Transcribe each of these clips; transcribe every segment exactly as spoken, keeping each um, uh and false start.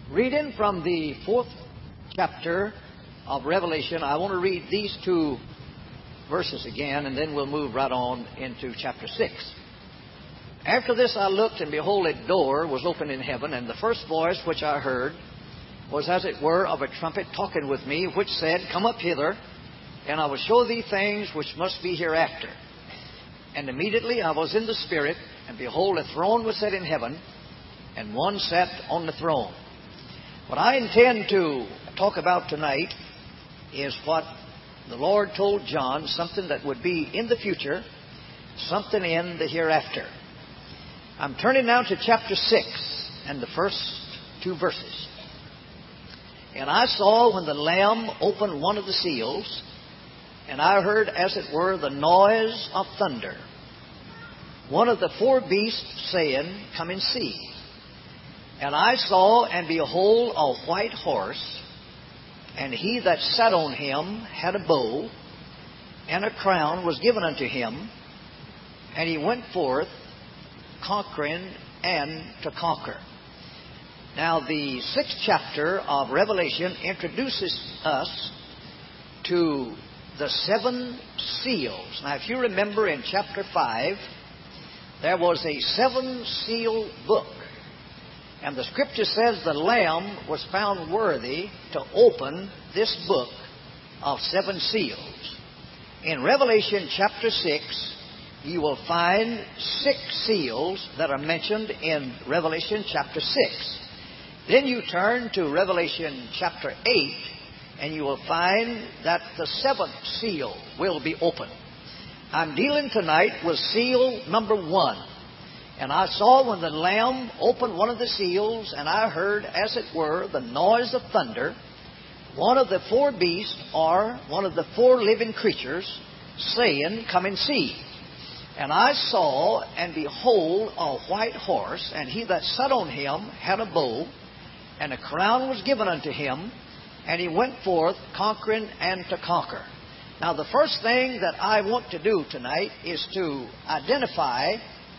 Reading from the fourth chapter of Revelation, I want to read these two verses again, and then we'll move right on into chapter six. After this I looked, and behold, a door was opened in heaven, and the first voice which I heard was as it were of a trumpet talking with me, which said, Come up hither, and I will show thee things which must be hereafter. And immediately I was in the Spirit, and behold, a throne was set in heaven, and one sat on the throne. What I intend to talk about tonight is what the Lord told John, something that would be in the future, something in the hereafter. I'm turning now to chapter six and the first two verses. And I saw when the Lamb opened one of the seals, and I heard, as it were, the noise of thunder. One of the four beasts saying, Come and see. And I saw, and behold, a white horse, and he that sat on him had a bow, and a crown was given unto him, and he went forth conquering and to conquer. Now, the sixth chapter of Revelation introduces us to the seven seals. Now, if you remember in chapter five, there was a seven-seal book. And the Scripture says the Lamb was found worthy to open this book of seven seals. In Revelation chapter six, you will find six seals that are mentioned in Revelation chapter six. Then you turn to Revelation chapter eight, and you will find that the seventh seal will be opened. I'm dealing tonight with seal number one. And I saw when the Lamb opened one of the seals, and I heard, as it were, the noise of thunder. One of the four beasts, or one of the four living creatures, saying, Come and see. And I saw, and behold, a white horse, and he that sat on him had a bow, and a crown was given unto him, and he went forth conquering and to conquer. Now, the first thing that I want to do tonight is to identify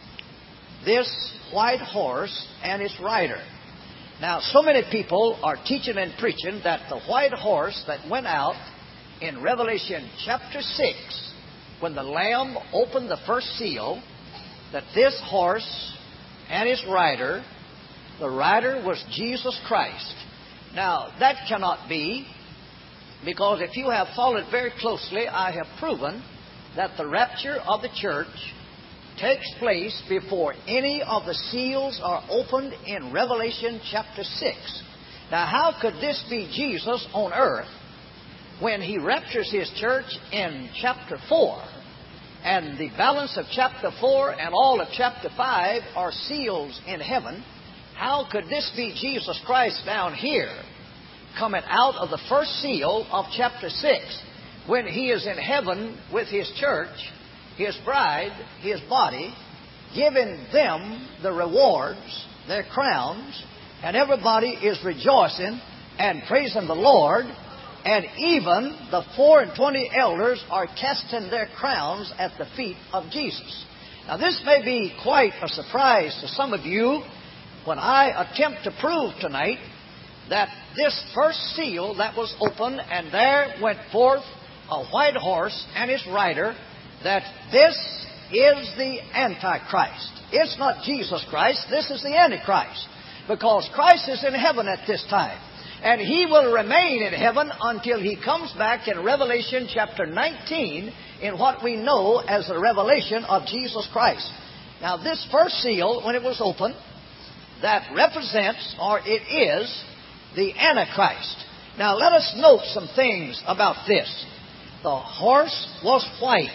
this white horse and its rider. Now, so many people are teaching and preaching that the white horse that went out in Revelation chapter six, when the Lamb opened the first seal, that this horse and its rider, the rider was Jesus Christ. Now, that cannot be, because if you have followed very closely, I have proven that the rapture of the church takes place before any of the seals are opened in Revelation chapter six. Now, how could this be Jesus on earth when He raptures His church in chapter four, and the balance of chapter four and all of chapter five are seals in heaven? How could this be Jesus Christ down here coming out of the first seal of chapter six when He is in heaven with His church, His bride, His body, giving them the rewards, their crowns, and everybody is rejoicing and praising the Lord, and even the four and twenty elders are casting their crowns at the feet of Jesus. Now, this may be quite a surprise to some of you when I attempt to prove tonight that this first seal that was opened, and there went forth a white horse and its rider, that this is the Antichrist. It's not Jesus Christ. This is the Antichrist. Because Christ is in heaven at this time. And He will remain in heaven until He comes back in Revelation chapter nineteen in what we know as the revelation of Jesus Christ. Now, this first seal, when it was opened, that represents, or it is, the Antichrist. Now, let us note some things about this. The horse was white.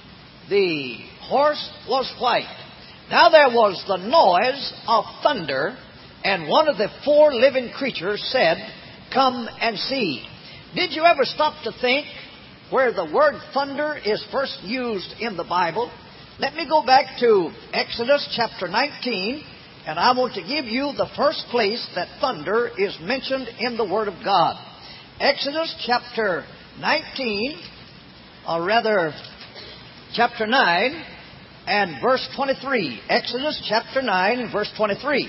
The horse was white. Now there was the noise of thunder, and one of the four living creatures said, Come and see. Did you ever stop to think where the word thunder is first used in the Bible? Let me go back to Exodus chapter nineteen, and I want to give you the first place that thunder is mentioned in the Word of God. Exodus chapter nineteen, or rather chapter nine and verse twenty-three. Exodus chapter nine and verse twenty-three.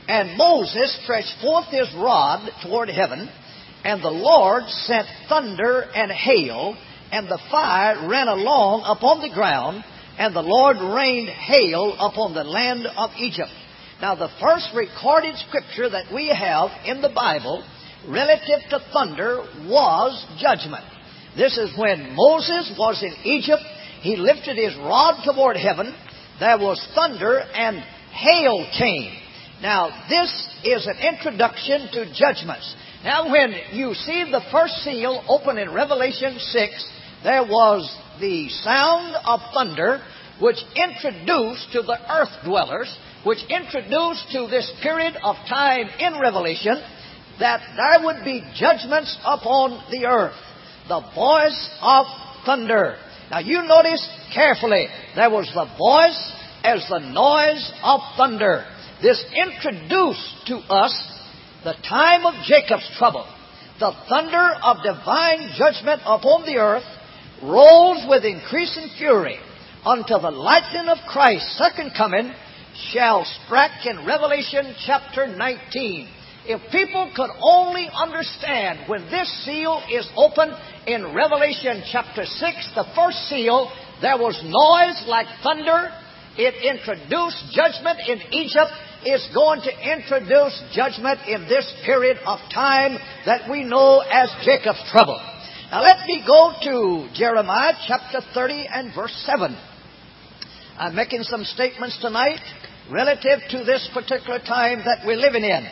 And Moses stretched forth his rod toward heaven, and the Lord sent thunder and hail, and the fire ran along upon the ground, and the Lord rained hail upon the land of Egypt. Now, the first recorded scripture that we have in the Bible relative to thunder was judgment. This is when Moses was in Egypt. He lifted his rod toward heaven. There was thunder and hail came. Now, this is an introduction to judgments. Now, when you see the first seal open in Revelation six, there was the sound of thunder, which introduced to the earth dwellers, which introduced to this period of time in Revelation, that there would be judgments upon the earth. The voice of thunder. Now, you notice carefully, there was the voice as the noise of thunder. This introduced to us the time of Jacob's trouble. The thunder of divine judgment upon the earth rolls with increasing fury until the lightning of Christ's second coming shall strike in Revelation chapter nineteen. If people could only understand when this seal is opened in Revelation chapter six, the first seal, there was noise like thunder. It introduced judgment in Egypt. It's going to introduce judgment in this period of time that we know as Jacob's trouble. Now let me go to Jeremiah chapter thirty and verse seven. I'm making some statements tonight relative to this particular time that we're living in.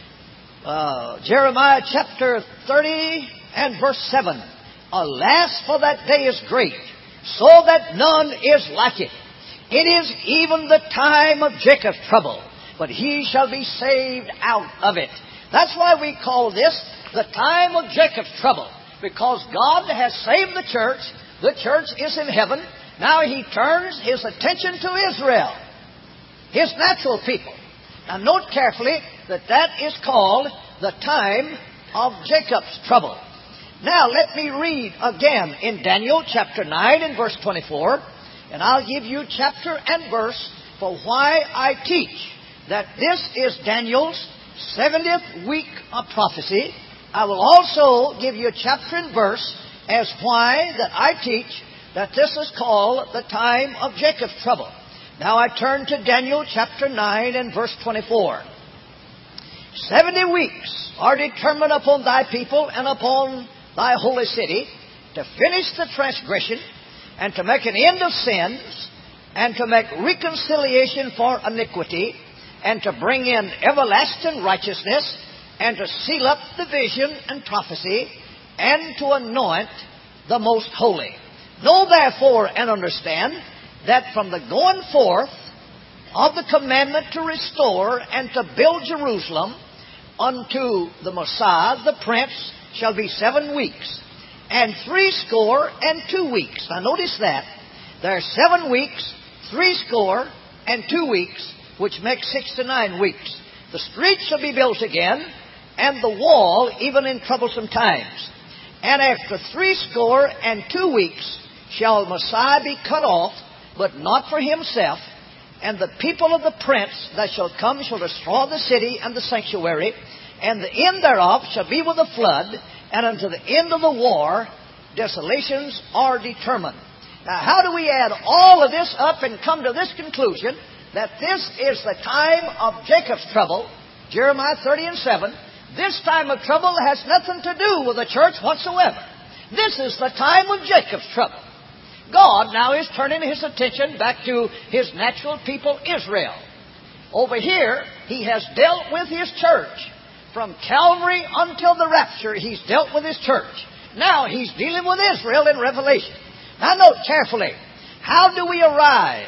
Uh, Jeremiah chapter thirty and verse seven. Alas, for that day is great, so that none is like it. It is even the time of Jacob's trouble, but he shall be saved out of it. That's why we call this the time of Jacob's trouble, because God has saved the church. The church is in heaven. Now he turns his attention to Israel, his natural people. Now note carefully that that is called the time of Jacob's trouble. Now let me read again in Daniel chapter nine and verse twenty-four, and I'll give you chapter and verse for why I teach that this is Daniel's seventieth week of prophecy. I will also give you a chapter and verse as why that I teach that this is called the time of Jacob's trouble. Now I turn to Daniel chapter nine and verse twenty-four. Seventy weeks are determined upon thy people and upon thy holy city to finish the transgression and to make an end of sins and to make reconciliation for iniquity and to bring in everlasting righteousness and to seal up the vision and prophecy and to anoint the most holy. Know therefore and understand that from the going forth of the commandment to restore and to build Jerusalem unto the Messiah, the Prince, shall be seven weeks, and threescore and two weeks. Now notice that. There are seven weeks, threescore, and two weeks, which makes sixty-nine weeks. The street shall be built again, and the wall even in troublesome times. And after threescore and two weeks shall Messiah be cut off, but not for himself. And the people of the prince that shall come shall destroy the city and the sanctuary, and the end thereof shall be with a flood, and unto the end of the war desolations are determined. Now, how do we add all of this up and come to this conclusion that this is the time of Jacob's trouble, Jeremiah thirty and seven? This time of trouble has nothing to do with the church whatsoever. This is the time of Jacob's trouble. God now is turning his attention back to his natural people, Israel. Over here, he has dealt with his church. From Calvary until the rapture, he's dealt with his church. Now he's dealing with Israel in Revelation. Now note carefully, how do we arrive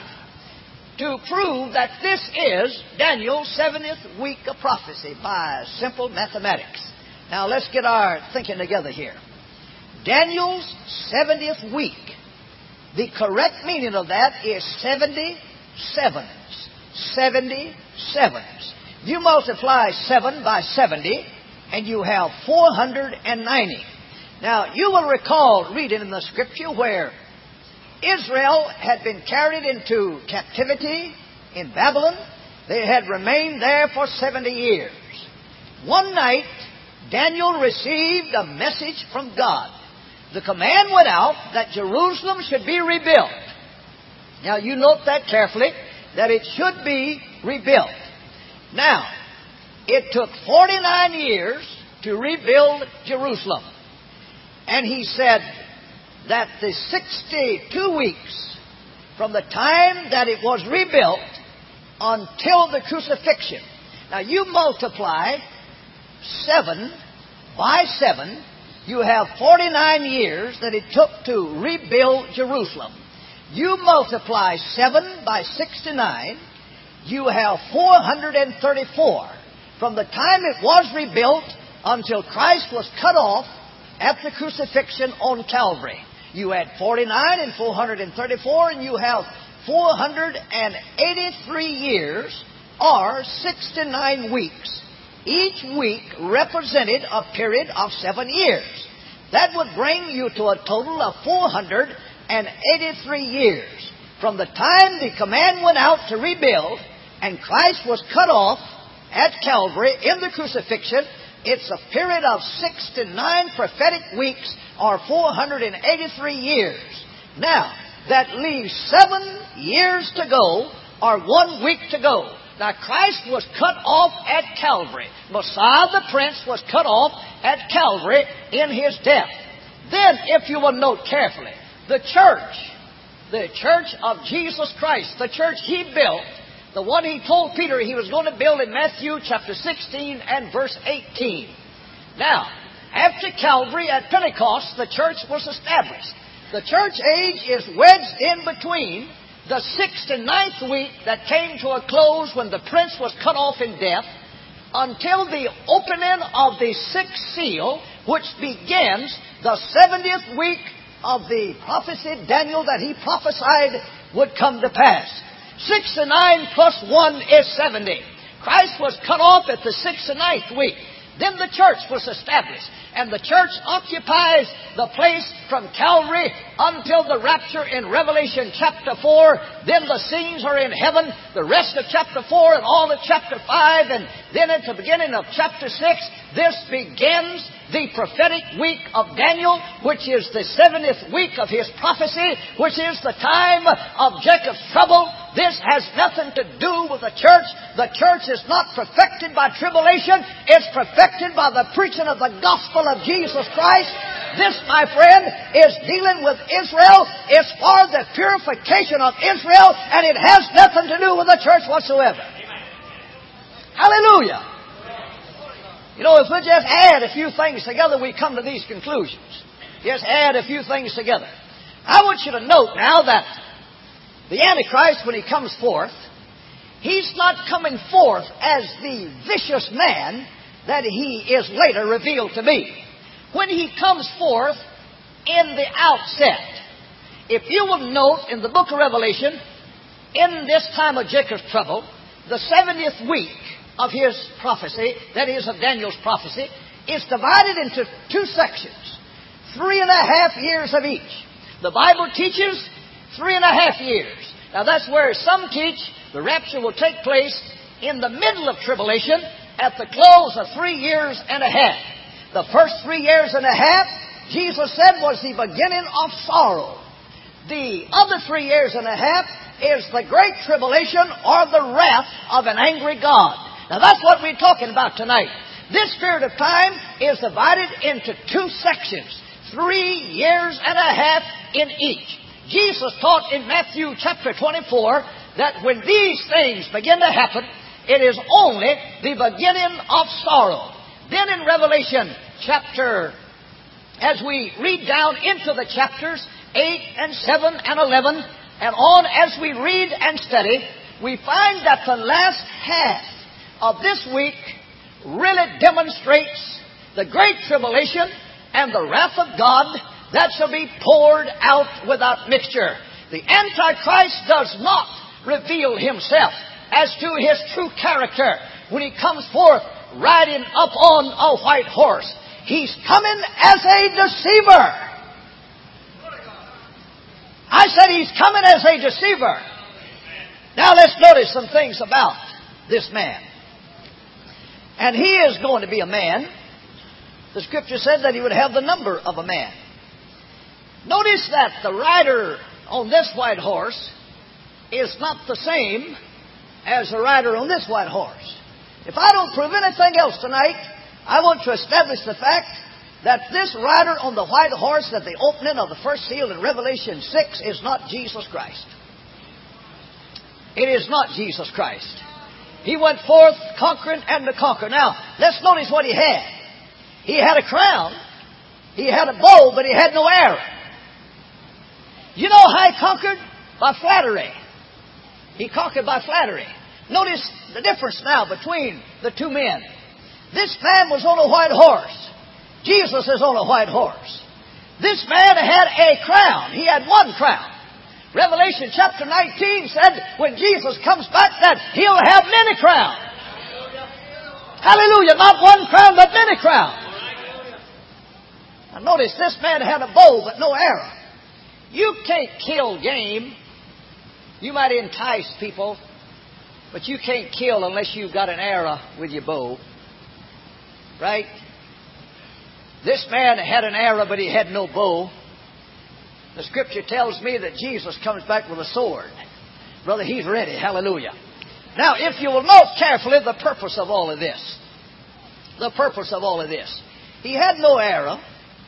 to prove that this is Daniel's seventieth week of prophecy? By simple mathematics. Now let's get our thinking together here. Daniel's seventieth week. The correct meaning of that is seventy sevens. seventy sevens. You multiply seven by seventy, and you have four hundred ninety. Now, you will recall reading in the Scripture where Israel had been carried into captivity in Babylon, They had remained there for seventy years. One night, Daniel received a message from God. The command went out that Jerusalem should be rebuilt. Now, you note that carefully, that it should be rebuilt. Now, it took forty-nine years to rebuild Jerusalem. And he said that the sixty-two weeks from the time that it was rebuilt until the crucifixion. Now, you multiply seven by seven, you have forty-nine years that it took to rebuild Jerusalem. You multiply seven by sixty-nine, you have four hundred thirty-four. From the time it was rebuilt until Christ was cut off at the crucifixion on Calvary. You add forty-nine and four hundred thirty-four, and you have four hundred eighty-three years, or sixty-nine weeks. Each week represented a period of seven years. That would bring you to a total of four hundred eighty-three years. From the time the command went out to rebuild and Christ was cut off at Calvary in the crucifixion, it's a period of sixty-nine prophetic weeks, or four hundred eighty-three years. Now, that leaves seven years to go, or one week to go. Now, Christ was cut off at Calvary. Messiah the Prince was cut off at Calvary in His death. Then, if you will note carefully, the church, the church of Jesus Christ, the church He built, the one He told Peter He was going to build in Matthew chapter sixteen and verse eighteen. Now, after Calvary at Pentecost, the church was established. The church age is wedged in between the sixty-ninth week that came to a close when the prince was cut off in death, until the opening of the sixth seal, which begins the seventieth week of the prophecy Daniel that he prophesied would come to pass. sixty-nine plus one is seventy. Christ was cut off at the sixty-ninth week. Then the church was established. And the church occupies the place from Calvary until the rapture in Revelation chapter four. Then the scenes are in heaven, the rest of chapter four and all of chapter five. And then at the beginning of chapter six, this begins the prophetic week of Daniel, which is the seventieth week of his prophecy, which is the time of Jacob's trouble. This has nothing to do with the church. The church is not perfected by tribulation. It's perfected by the preaching of the gospel of Jesus Christ. This, my friend, is dealing with Israel. It's for the purification of Israel, and it has nothing to do with the church whatsoever. Hallelujah. You know, if we just add a few things together, we come to these conclusions. Just add a few things together. I want you to note now that the Antichrist, when he comes forth, he's not coming forth as the vicious man that he is later revealed to be. When he comes forth in the outset, if you will note in the book of Revelation, in this time of Jacob's trouble, the seventieth week of his prophecy, that is of Daniel's prophecy, is divided into two sections. Three and a half years of each. The Bible teaches three and a half years. Now that's where some teach the rapture will take place in the middle of tribulation at the close of three years and a half. The first three years and a half, Jesus said, was the beginning of sorrow. The other three years and a half is the great tribulation or the wrath of an angry God. Now that's what we're talking about tonight. This period of time is divided into two sections. Three years and a half in each. Jesus taught in Matthew chapter twenty-four that when these things begin to happen, it is only the beginning of sorrow. Then in Revelation chapter, as we read down into the chapters eight and seven and eleven, and on as we read and study, we find that the last half of this week really demonstrates the great tribulation and the wrath of God that shall be poured out without mixture. The Antichrist does not reveal himself as to his true character when he comes forth riding up on a white horse. He's coming as a deceiver. I said he's coming as a deceiver. Now let's notice some things about this man. And he is going to be a man. The Scripture said that he would have the number of a man. Notice that the rider on this white horse is not the same as the rider on this white horse. If I don't prove anything else tonight, I want to establish the fact that this rider on the white horse at the opening of the first seal in Revelation six is not Jesus Christ. It is not Jesus Christ. He went forth conquering and to conquer. Now, let's notice what he had. He had a crown. He had a bow, but he had no arrow. You know how he conquered? By flattery. He conquered by flattery. Notice the difference now between the two men. This man was on a white horse. Jesus is on a white horse. This man had a crown. He had one crown. Revelation chapter nineteen said when Jesus comes back that he'll have many crowns. Hallelujah. Not one crown, but many crowns. Now notice this man had a bow, but no arrow. You can't kill game. You might entice people, but you can't kill unless you've got an arrow with your bow. Right? This man had an arrow, but he had no bow. The Scripture tells me that Jesus comes back with a sword. Brother, he's ready. Hallelujah. Now, if you will note carefully the purpose of all of this. The purpose of all of this. He had no arrow.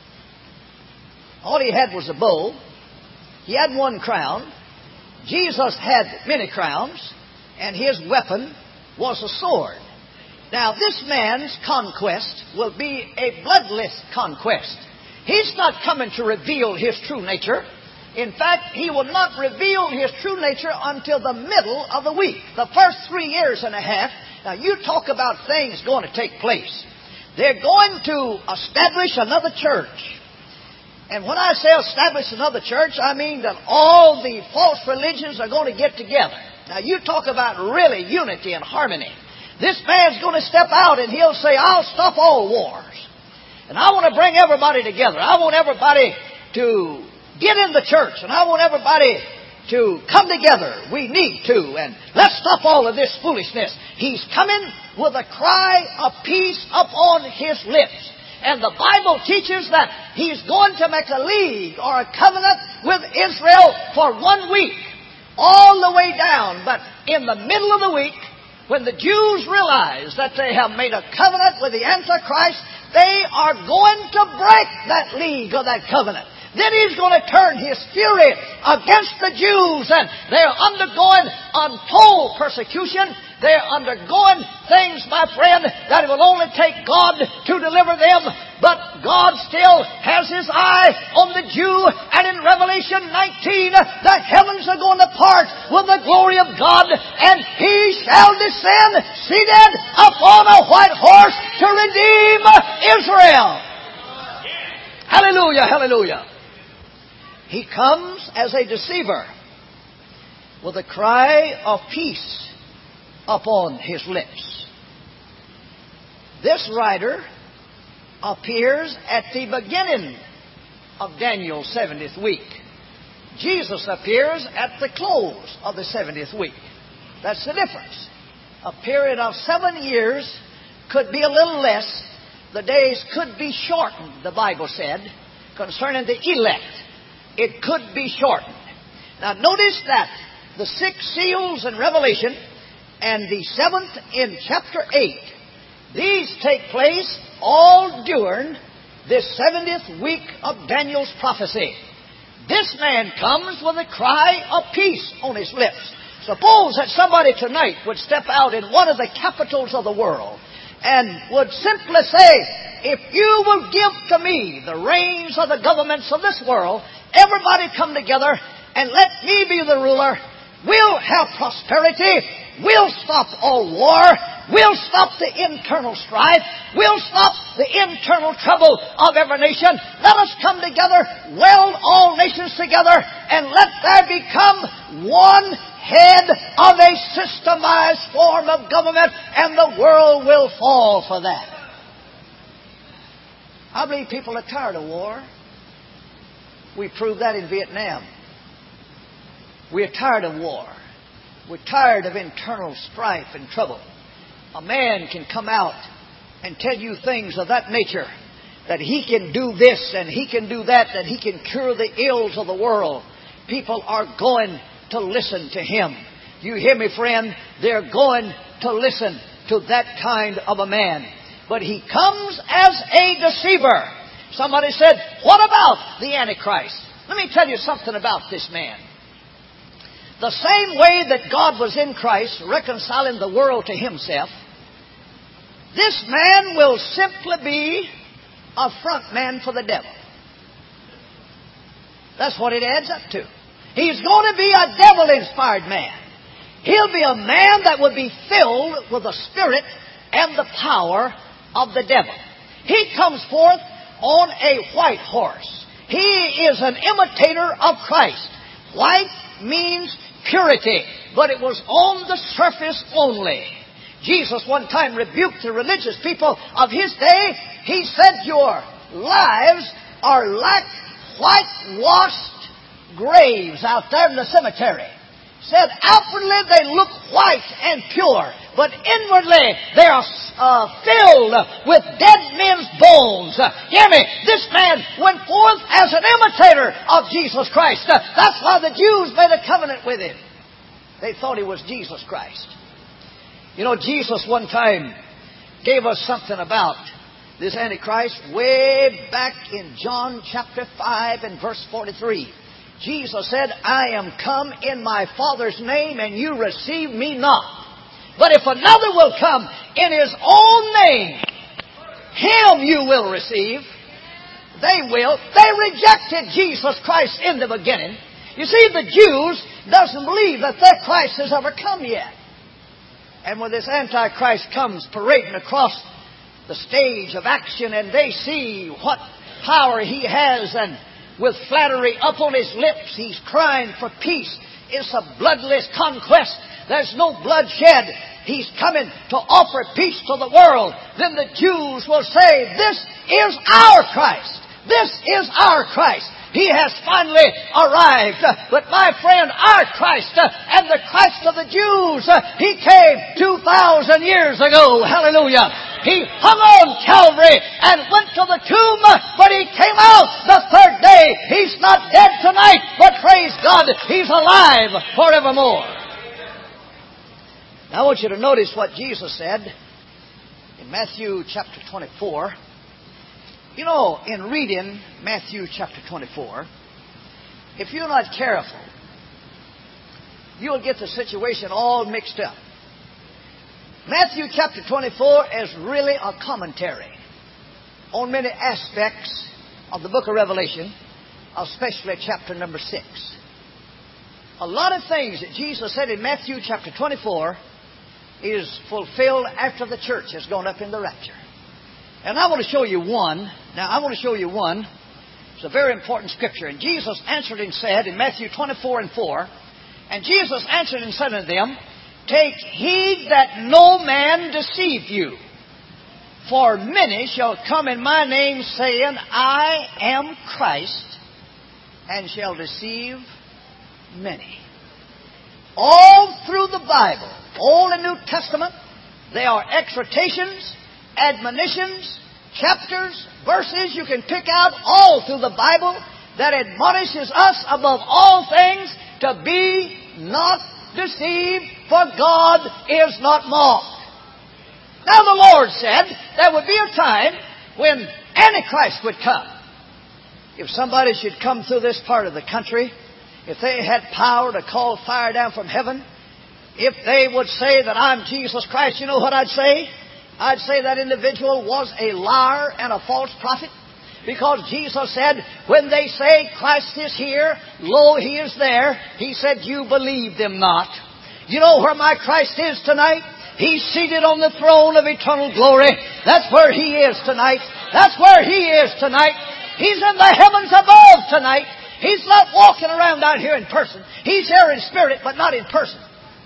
All he had was a bow. He had one crown. Jesus had many crowns. And his weapon was a sword. Now, this man's conquest will be a bloodless conquest. He's not coming to reveal his true nature. In fact, he will not reveal his true nature until the middle of the week. The first three years and a half. Now, you talk about things going to take place. They're going to establish another church. And when I say establish another church, I mean that all the false religions are going to get together. Now, you talk about really unity and harmony. This man's going to step out and he'll say, I'll stop all wars. And I want to bring everybody together. I want everybody to get in the church. And I want everybody to come together. We need to. And let's stop all of this foolishness. He's coming with a cry of peace upon his lips. And the Bible teaches that he's going to make a league or a covenant with Israel for one week. All the way down. But in the middle of the week, when the Jews realize that they have made a covenant with the Antichrist, they are going to break that league or that covenant. Then he's going to turn his fury against the Jews, and they're undergoing untold persecution. They're undergoing things, my friend, that it will only take God to deliver them. But God still has His eye on the Jew. And in Revelation nineteen, the heavens are going to part with the glory of God. And He shall descend, seated upon a white horse to redeem Israel. Hallelujah, hallelujah. He comes as a deceiver with a cry of peace upon his lips. This rider appears at the beginning of Daniel's seventieth week. Jesus appears at the close of the seventieth week. That's the difference. A period of seven years could be a little less. The days could be shortened, the Bible said, concerning the elect. It could be shortened. Now notice that the six seals in Revelation and the seventh in chapter eight, these take place all during this seventieth week of Daniel's prophecy. This man comes with a cry of peace on his lips. Suppose that somebody tonight would step out in one of the capitals of the world and would simply say, if you will give to me the reins of the governments of this world, everybody come together and let me be the ruler. We'll have prosperity. We'll stop all war. We'll stop the internal strife. We'll stop the internal trouble of every nation. Let us come together, weld all nations together, and let there become one head of a systemized form of government, and the world will fall for that. I believe people are tired of war. We proved that in Vietnam. We're tired of war. we're tired of internal strife and trouble. A man can come out and tell you things of that nature, that he can do this and he can do that, that he can cure the ills of the world. People are going to listen to him. You hear me, friend? They're going to listen to that kind of a man. But he comes as a deceiver. Somebody said, what about the Antichrist? Let me tell you something about this man. The same way that God was in Christ, reconciling the world to himself, this man will simply be a front man for the devil. That's what it adds up to. He's going to be a devil-inspired man. He'll be a man that will be filled with the spirit and the power of the devil. He comes forth on a white horse. He is an imitator of Christ. White means purity, but it was on the surface only. Jesus one time rebuked the religious people of his day. He said, your lives are like whitewashed graves out there in the cemetery. Said outwardly they look white and pure, but inwardly they are uh, filled with dead men's bones. Uh, hear me, this man went forth as an imitator of Jesus Christ. Uh, that's why the Jews made a covenant with him. They thought he was Jesus Christ. You know, Jesus one time gave us something about this Antichrist way back in John chapter five and verse forty-three. Jesus said, I am come in my Father's name, and you receive me not. But if another will come in his own name, him you will receive. They will. They rejected Jesus Christ in the beginning. You see, the Jews doesn't believe that their Christ has ever come yet. And when this Antichrist comes parading across the stage of action, and they see what power he has, and with flattery up on his lips, he's crying for peace. It's a bloodless conquest. There's no bloodshed. He's coming to offer peace to the world. Then the Jews will say, this is our Christ. This is our Christ. He has finally arrived. But my friend, our Christ and the Christ of the Jews, He came two thousand years ago. Hallelujah. He hung on Calvary and went to the tomb, but He came out the third day. He's not dead tonight, but praise God, He's alive forevermore. Now I want you to notice what Jesus said in Matthew chapter twenty-four. You know, in reading Matthew chapter twenty-four, if you're not careful, you'll get the situation all mixed up. Matthew chapter twenty-four is really a commentary on many aspects of the book of Revelation, especially chapter number six. A lot of things that Jesus said in Matthew chapter twenty-four is fulfilled after the church has gone up in the rapture. And I want to show you one. Now, I want to show you one. It's a very important scripture. And Jesus answered and said in Matthew twenty-four and four, and Jesus answered and said unto them, take heed that no man deceive you. For many shall come in my name, saying, I am Christ, and shall deceive many. All through the Bible, Old and New Testament, they are exhortations, admonitions, chapters, verses you can pick out all through the Bible that admonishes us above all things to be not deceived, for God is not mocked. Now the Lord said there would be a time when Antichrist would come. If somebody should come through this part of the country, if they had power to call fire down from heaven, if they would say that I'm Jesus Christ, you know what I'd say? I'd say that individual was a liar and a false prophet. Because Jesus said, when they say Christ is here, lo, He is there, He said, you believe them not. You know where my Christ is tonight? He's seated on the throne of eternal glory. That's where He is tonight. That's where He is tonight. He's in the heavens above tonight. He's not walking around out here in person. He's here in spirit, but not in person.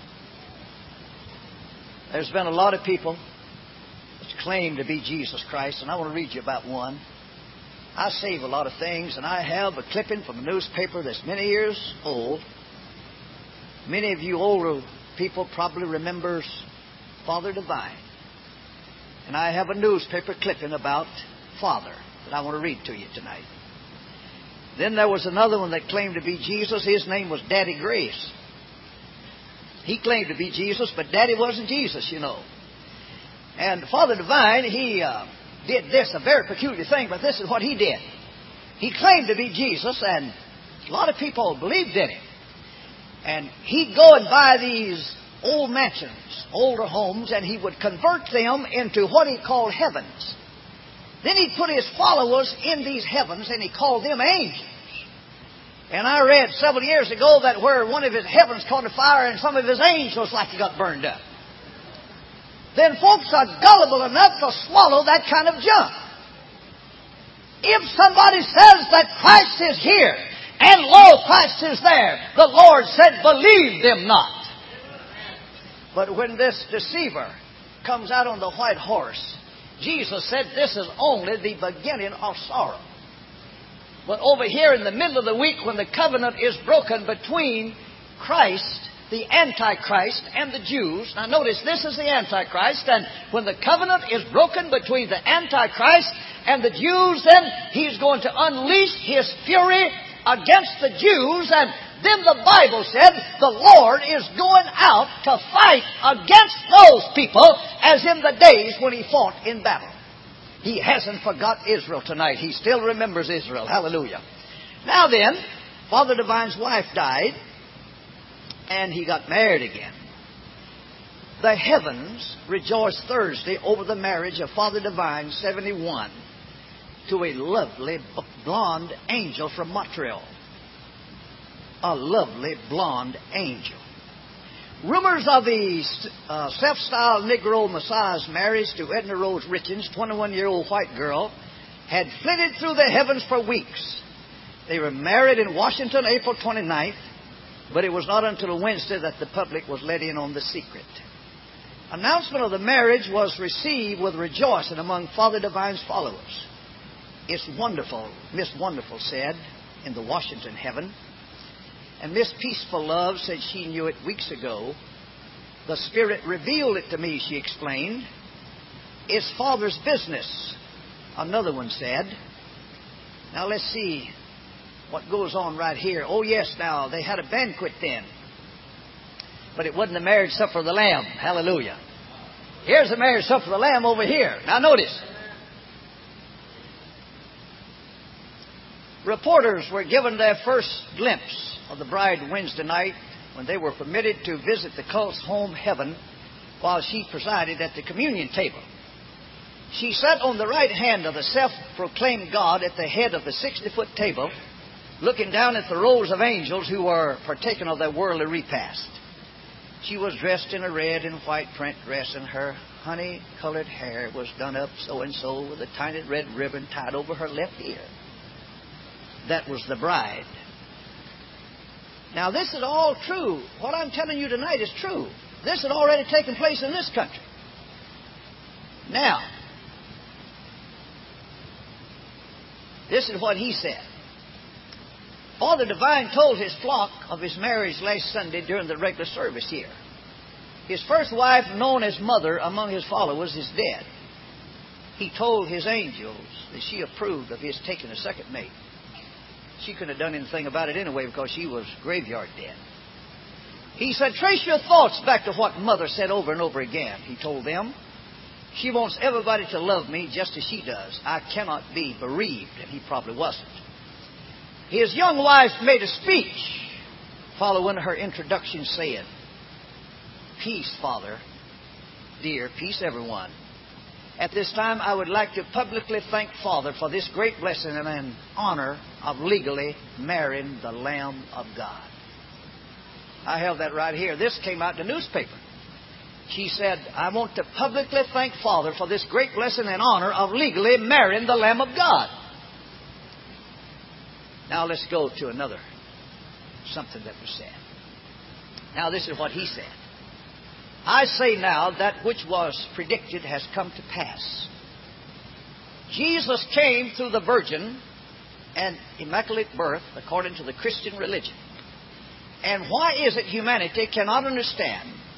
There's been a lot of people that claim to be Jesus Christ, and I want to read you about one. I save a lot of things, and I have a clipping from a newspaper that's many years old. Many of you older people probably remembers Father Divine. And I have a newspaper clipping about Father that I want to read to you tonight. Then there was another one that claimed to be Jesus. His name was Daddy Grace. He claimed to be Jesus, but Daddy wasn't Jesus, you know. And Father Divine, he uh, did this, a very peculiar thing, but this is what he did. He claimed to be Jesus, and a lot of people believed in him. And he'd go and buy these old mansions, older homes, and he would convert them into what he called heavens. Then he'd put his followers in these heavens, and he called them angels. And I read several years ago that where one of his heavens caught fire and some of his angels like he got burned up. Then folks are gullible enough to swallow that kind of junk. If somebody says that Christ is here, and lo, Christ is there, the Lord said, believe them not. But when this deceiver comes out on the white horse, Jesus said this is only the beginning of sorrow. But over here in the middle of the week, when the covenant is broken between Christ, the Antichrist, and the Jews. Now notice, this is the Antichrist, and when the covenant is broken between the Antichrist and the Jews, then he's going to unleash his fury against the Jews, and then the Bible said the Lord is going out to fight against those people as in the days when he fought in battle. He hasn't forgot Israel tonight. He still remembers Israel. Hallelujah. Now then, Father Divine's wife died, and he got married again. The heavens rejoiced Thursday over the marriage of Father Divine, seventy-one, to a lovely blonde angel from Montreal. A lovely blonde angel. Rumors of the uh, self-styled Negro Messiah's marriage to Edna Rose Richens, twenty-one-year-old white girl, had flitted through the heavens for weeks. They were married in Washington April twenty-ninth, but it was not until Wednesday that the public was let in on the secret. Announcement of the marriage was received with rejoicing among Father Divine's followers. It's wonderful, Miss Wonderful said in the Washington heaven. And Miss Peaceful Love said she knew it weeks ago. The Spirit revealed it to me, she explained. It's Father's business, another one said. Now let's see what goes on right here. Oh yes, now they had a banquet then. But it wasn't the marriage supper of the Lamb. Hallelujah. Here's the marriage supper of the Lamb over here. Now notice. Reporters were given their first glimpse of the bride Wednesday night when they were permitted to visit the cult's home heaven while she presided at the communion table. She sat on the right hand of the self-proclaimed God at the head of the sixty-foot table, looking down at the rows of angels who were partaking of their worldly repast. She was dressed in a red and white print dress, and her honey-colored hair was done up so-and-so with a tiny red ribbon tied over her left ear. That was the bride. Now, this is all true. What I'm telling you tonight is true. This had already taken place in this country. Now, this is what he said. Father Divine told his flock of his marriage last Sunday during the regular service here. His first wife, known as Mother among his followers, is dead. He told his angels that she approved of his taking a second mate. She couldn't have done anything about it anyway because she was graveyard dead. He said, trace your thoughts back to what Mother said over and over again. He told them, she wants everybody to love me just as she does. I cannot be bereaved. And he probably wasn't. His young wife made a speech following her introduction saying, peace, Father, dear, peace, everyone. At this time, I would like to publicly thank Father for this great blessing and an honor of legally marrying the Lamb of God. I have that right here. This came out in the newspaper. She said, I want to publicly thank Father for this great blessing and honor of legally marrying the Lamb of God. Now let's go to another, something that was said. Now this is what he said. I say now that which was predicted has come to pass. Jesus came through the virgin and immaculate birth according to the Christian religion. And why is it humanity cannot understand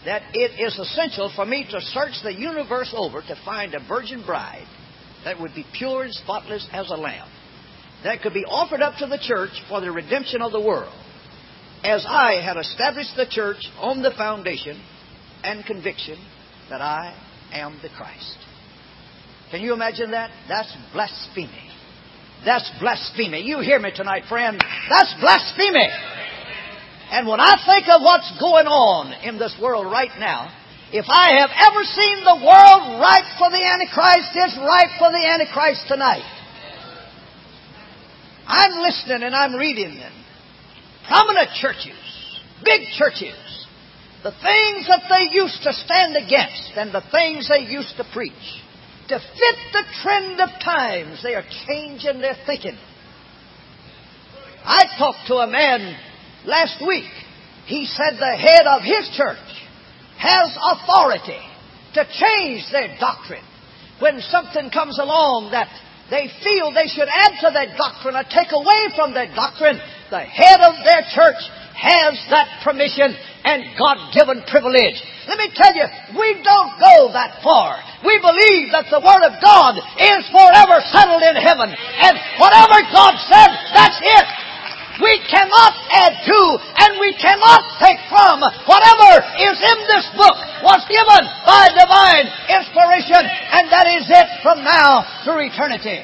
that it is essential for me to search the universe over to find a virgin bride that would be pure and spotless as a lamb, that could be offered up to the church for the redemption of the world, as I had established the church on the foundation and conviction that I am the Christ. Can you imagine that? That's blasphemy. That's blasphemy. You hear me tonight, friend. That's blasphemy. And when I think of what's going on in this world right now, if I have ever seen the world ripe for the Antichrist, it's ripe for the Antichrist tonight. I'm listening and I'm reading them. Prominent churches, big churches, the things that they used to stand against and the things they used to preach, to fit the trend of times, they are changing their thinking. I talked to a man last week. He said the head of his church has authority to change their doctrine. When something comes along that they feel they should add to that doctrine or take away from that doctrine, the head of their church has that permission and God-given privilege. Let me tell you, we don't go that far. We believe that the Word of God is forever settled in heaven. And whatever God said, that's it. We cannot add to and we cannot take from. Whatever is in this book was given by divine inspiration, and that is it from now through eternity.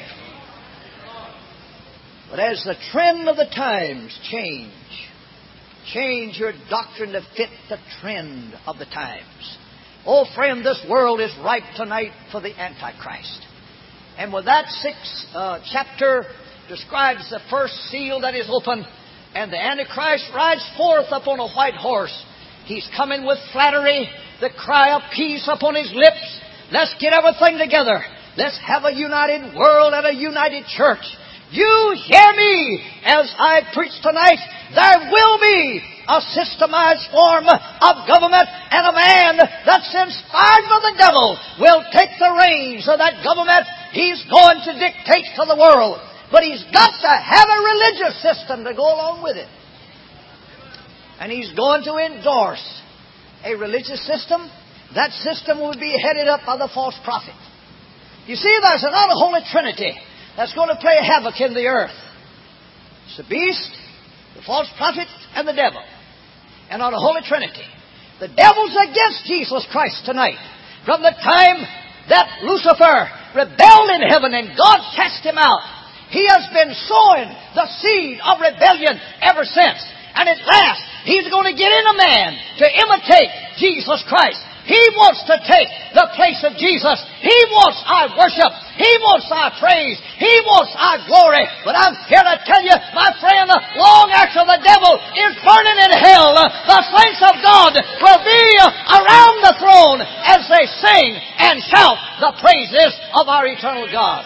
But as the trend of the times change, change your doctrine to fit the trend of the times. Oh, friend, this world is ripe tonight for the Antichrist. And with that sixth uh, chapter describes the first seal that is opened, and the Antichrist rides forth upon a white horse. He's coming with flattery, the cry of peace upon his lips. Let's get everything together. Let's have a united world and a united church. You hear me as I preach tonight. There will be a systemized form of government, and a man that's inspired by the devil will take the reins of that government. He's going to dictate to the world. But he's got to have a religious system to go along with it. And he's going to endorse a religious system. That system will be headed up by the false prophet. You see, there's an unholy trinity that's going to play havoc in the earth. It's the beast, the false prophet, and the devil. And on a holy trinity. The devil's against Jesus Christ tonight. From the time that Lucifer rebelled in heaven and God cast him out, he has been sowing the seed of rebellion ever since. And at last, he's going to get in a man to imitate Jesus Christ. He wants to take the place of Jesus. He wants our worship. He wants our praise. He wants our glory. But I'm here to tell you, my friend, long after the devil is burning in hell, the saints of God will be around the throne as they sing and shout the praises of our eternal God.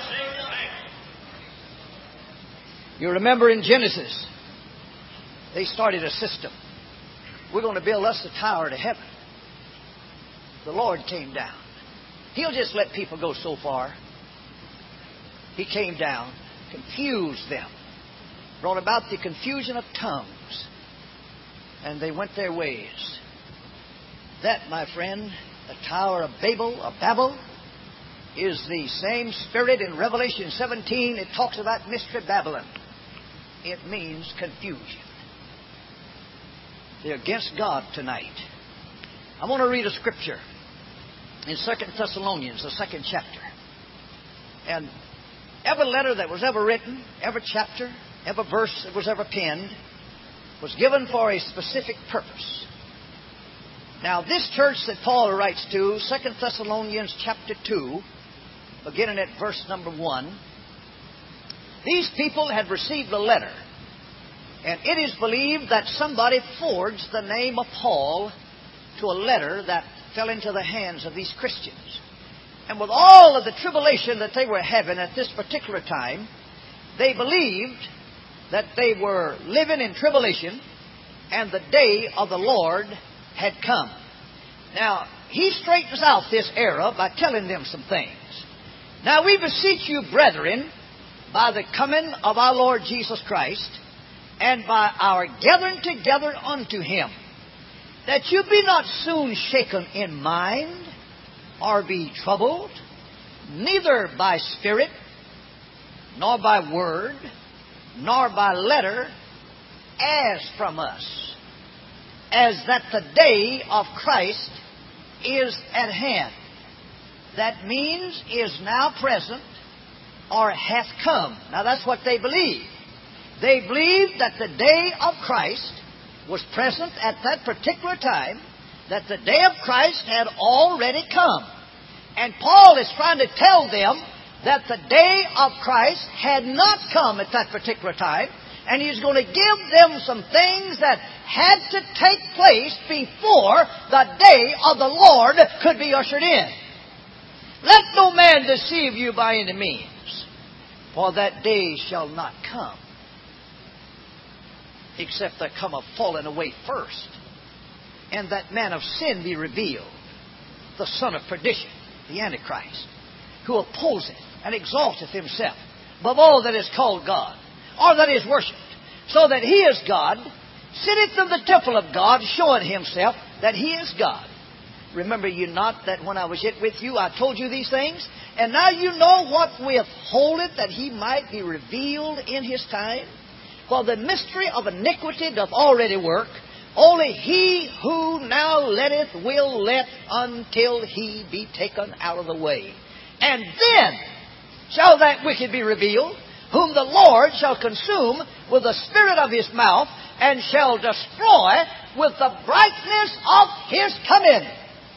You remember in Genesis, they started a system. We're going to build us a tower to heaven. The Lord came down. He'll just let people go so far. He came down, confused them, brought about the confusion of tongues, and they went their ways. That, my friend, the Tower of Babel, or Babel, is the same spirit in Revelation seventeen. It talks about Mystery Babylon. It means confusion. They're against God tonight. I want to read a scripture in Second Thessalonians, the second chapter. And every letter that was ever written, every chapter, every verse that was ever penned, was given for a specific purpose. Now, this church that Paul writes to, Second Thessalonians chapter two, beginning at verse number one, these people had received a letter, and it is believed that somebody forged the name of Paul to a letter that fell into the hands of these Christians. And with all of the tribulation that they were having at this particular time, they believed that they were living in tribulation and the day of the Lord had come. Now, he straightens out this era by telling them some things. Now, we beseech you, brethren, by the coming of our Lord Jesus Christ, and by our gathering together unto Him, that you be not soon shaken in mind, or be troubled, neither by spirit, nor by word, nor by letter, as from us, as that the day of Christ is at hand. That means is now present, or hath come. Now that's what they believe. They believe that the day of Christ was present at that particular time, that the day of Christ had already come. And Paul is trying to tell them that the day of Christ had not come at that particular time, and he's going to give them some things that had to take place before the day of the Lord could be ushered in. Let no man deceive you by any means, for that day shall not come, except there come a falling away first, and that man of sin be revealed, the son of perdition, the Antichrist, who opposeth and exalteth himself above all that is called God, or that is worshipped, so that he is God, sitteth in the temple of God, showing himself that he is God. Remember you not that when I was yet with you, I told you these things? And now you know what withholdeth, that he might be revealed in his time? For the mystery of iniquity doth already work. Only he who now letteth will let until he be taken out of the way. And then shall that wicked be revealed, whom the Lord shall consume with the spirit of his mouth, and shall destroy with the brightness of his coming.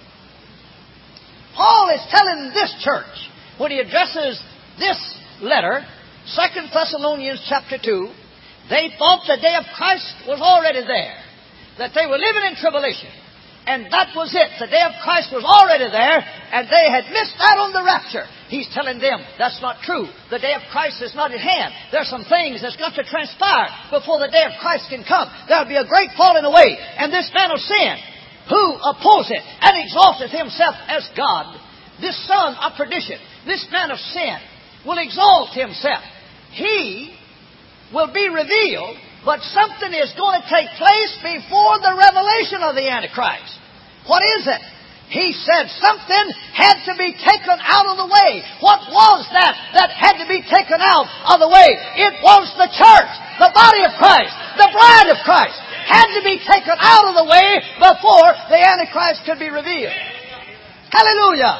Paul is telling this church, when he addresses this letter, Second Thessalonians chapter two, they thought the day of Christ was already there, that they were living in tribulation. And that was it. The day of Christ was already there, and they had missed out on the rapture. He's telling them that's not true. The day of Christ is not at hand. There's some things that's got to transpire before the day of Christ can come. There'll be a great falling away. And this man of sin, who opposeth and exalteth himself as God, this son of perdition, this man of sin, will exalt himself. He will be revealed, but something is going to take place before the revelation of the Antichrist. What is it? He said something had to be taken out of the way. What was that that had to be taken out of the way? It was the church, the body of Christ, the bride of Christ, had to be taken out of the way before the Antichrist could be revealed. Hallelujah!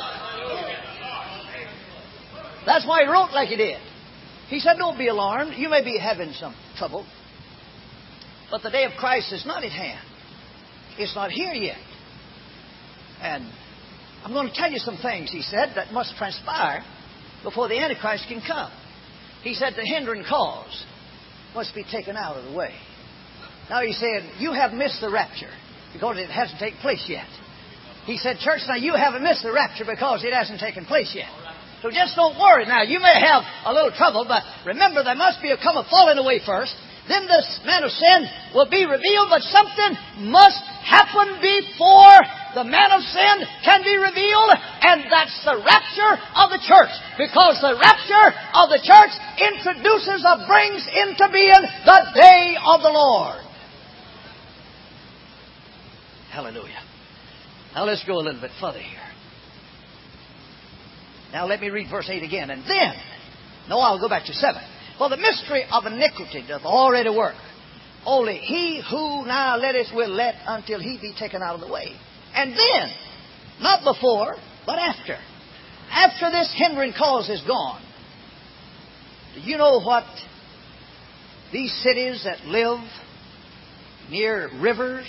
That's why he wrote like he did. He said, don't be alarmed. You may be having some trouble, but the day of Christ is not at hand. It's not here yet. And I'm going to tell you some things, he said, that must transpire before the Antichrist can come. He said the hindering cause must be taken out of the way. Now he said, you have missed the rapture because it hasn't taken place yet. He said, church, now you haven't missed the rapture because it hasn't taken place yet. So just don't worry. Now you may have a little trouble, but remember there must be a come a falling away first. Then this man of sin will be revealed, but something must happen before the man of sin can be revealed, and that's the rapture of the church. Because the rapture of the church introduces or brings into being the day of the Lord. Hallelujah. Now let's go a little bit further here. Now let me read verse eight again. And then, no, I'll go back to seven. For the mystery of iniquity doth already work. Only he who now letteth will let until he be taken out of the way. And then, not before, but after. After this hindering cause is gone. Do you know what these cities that live near rivers,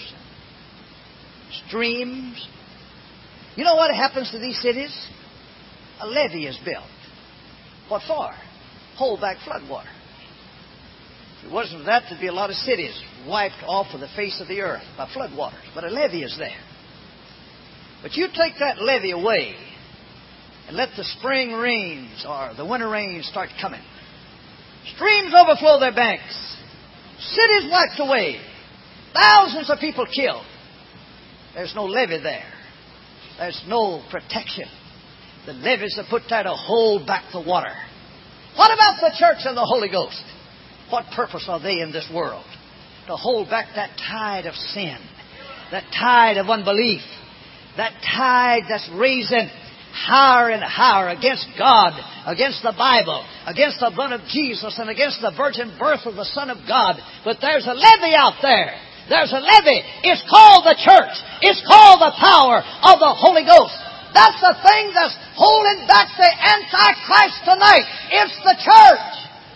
streams, you know what happens to these cities? A levee is built. What for? Hold back floodwater. If it wasn't for that, there'd be a lot of cities wiped off of the face of the earth by floodwaters. But a levee is there. But you take that levee away and let the spring rains or the winter rains start coming. Streams overflow their banks. Cities wiped away. Thousands of people killed. There's no levee there. There's no protection. The levees are put there to hold back the water. What about the church and the Holy Ghost? What purpose are they in this world? To hold back that tide of sin. that tide of unbelief, that tide that's raising higher and higher against God, against the Bible, against the blood of Jesus, and against the virgin birth of the Son of God. But there's a levee out there. There's a levee. It's called the church. It's called the power of the Holy Ghost. That's the thing that's holding back the Antichrist tonight. It's the church.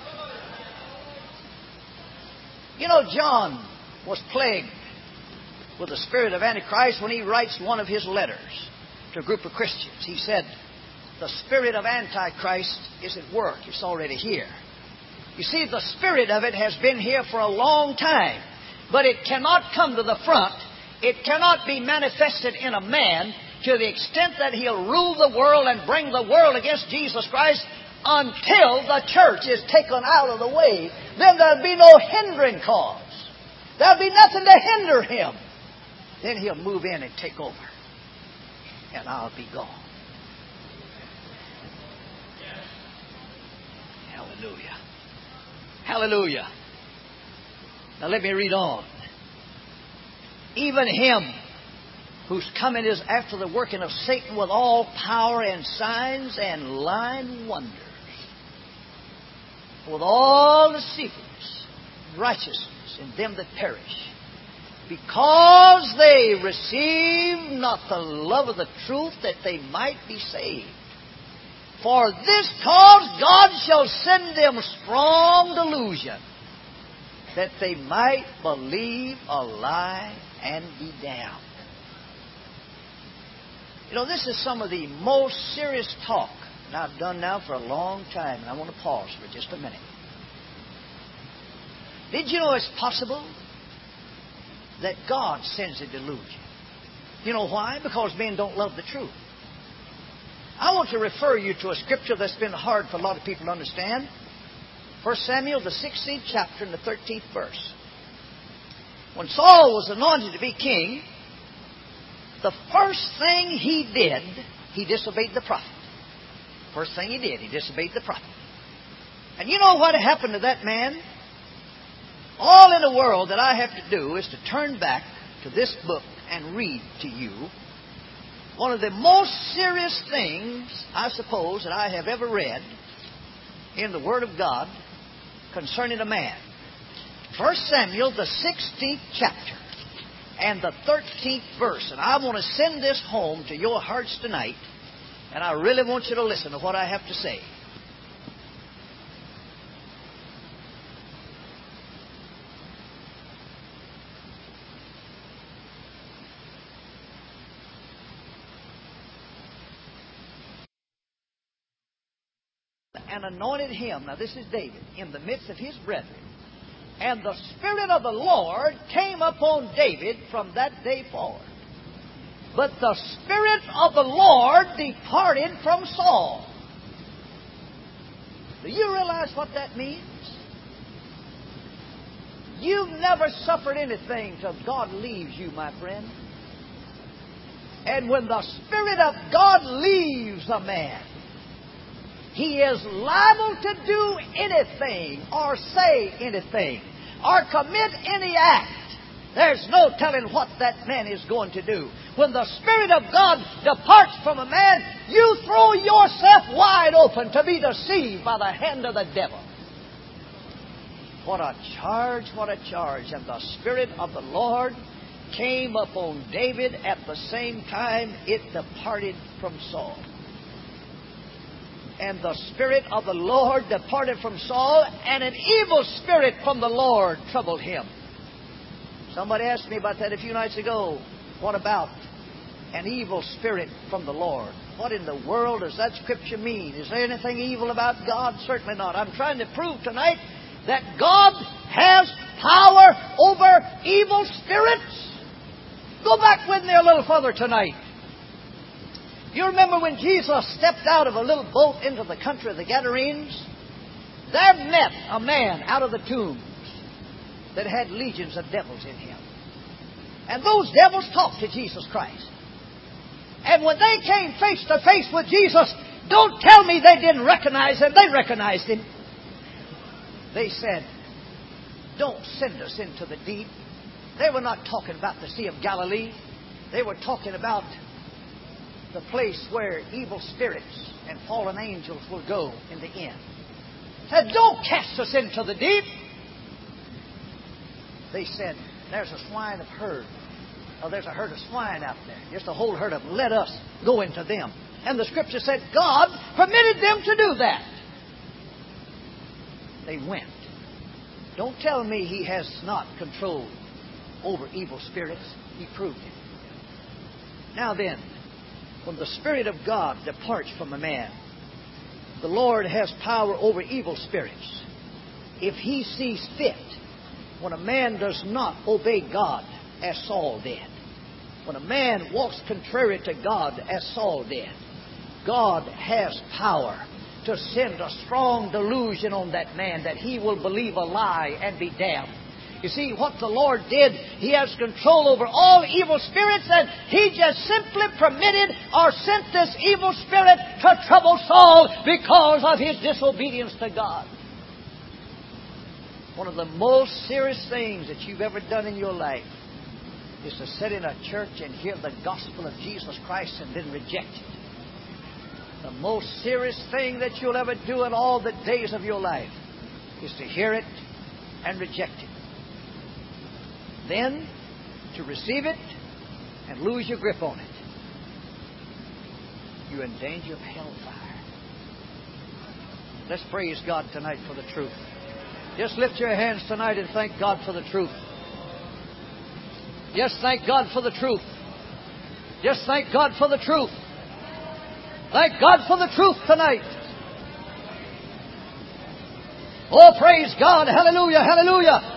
You know, John was plagued with the spirit of Antichrist when he writes one of his letters to a group of Christians. He said, the spirit of Antichrist is at work. It's already here. You see, the spirit of it has been here for a long time, but it cannot come to the front. It cannot be manifested in a man to the extent that he'll rule the world and bring the world against Jesus Christ until the church is taken out of the way. Then there'll be no hindering cause. There'll be nothing to hinder him. Then he'll move in and take over. And I'll be gone. Hallelujah. Hallelujah. Now let me read on. Even him whose coming is after the working of Satan with all power and signs and lying wonders, with all deceitfulness, righteousness in them that perish, because they receive not the love of the truth that they might be saved. For this cause God shall send them strong delusion, that they might believe a lie and be damned. You know, this is some of the most serious talk that I've done now for a long time, and I want to pause for just a minute. Did you know it's possible that God sends a delusion? You know why? Because men don't love the truth. I want to refer you to a scripture that's been hard for a lot of people to understand. First Samuel, the sixteenth chapter and the thirteenth verse. When Saul was anointed to be king, the first thing he did, he disobeyed the prophet. First thing he did, he disobeyed the prophet. And you know what happened to that man? All in the world that I have to do is to turn back to this book and read to you one of the most serious things, I suppose, that I have ever read in the Word of God concerning a man. First Samuel, the sixteenth chapter and the thirteenth verse. And I want to send this home to your hearts tonight, and I really want you to listen to what I have to say. And anointed him, now this is David, in the midst of his brethren. And the Spirit of the Lord came upon David from that day forward. But the Spirit of the Lord departed from Saul. Do you realize what that means? You've never suffered anything till God leaves you, my friend. And when the Spirit of God leaves a man, he is liable to do anything or say anything or commit any act. There's no telling what that man is going to do. When the Spirit of God departs from a man, you throw yourself wide open to be deceived by the hand of the devil. What a charge, what a charge. And the Spirit of the Lord came upon David at the same time it departed from Saul. And the Spirit of the Lord departed from Saul, and an evil spirit from the Lord troubled him. Somebody asked me about that a few nights ago. What about an evil spirit from the Lord? What in the world does that scripture mean? Is there anything evil about God? Certainly not. I'm trying to prove tonight that God has power over evil spirits. Go back with me a little further tonight. You remember when Jesus stepped out of a little boat into the country of the Gadarenes? There met a man out of the tombs that had legions of devils in him. And those devils talked to Jesus Christ. And when they came face to face with Jesus, don't tell me they didn't recognize him. They recognized him. They said, don't send us into the deep. They were not talking about the Sea of Galilee. They were talking about the place where evil spirits and fallen angels will go in the end. Said, don't cast us into the deep. They said, there's a swine of herd. Oh, there's a herd of swine out there. Just a whole herd of them. Let us go into them. And the Scripture said God permitted them to do that. They went. Don't tell me He has not control over evil spirits. He proved it. Now then, when the Spirit of God departs from a man, the Lord has power over evil spirits. If He sees fit, when a man does not obey God, as Saul did, when a man walks contrary to God, as Saul did, God has power to send a strong delusion on that man that he will believe a lie and be damned. You see, what the Lord did, He has control over all evil spirits, and He just simply permitted or sent this evil spirit to trouble Saul because of his disobedience to God. One of the most serious things that you've ever done in your life is to sit in a church and hear the gospel of Jesus Christ and then reject it. The most serious thing that you'll ever do in all the days of your life is to hear it and reject it. Then to receive it and lose your grip on it. You're in danger of hellfire. Let's praise God tonight for the truth. Just lift your hands tonight and thank God for the truth. Just thank God for the truth. Just thank God for the truth. Thank God for the truth tonight. Oh, praise God. Hallelujah, hallelujah.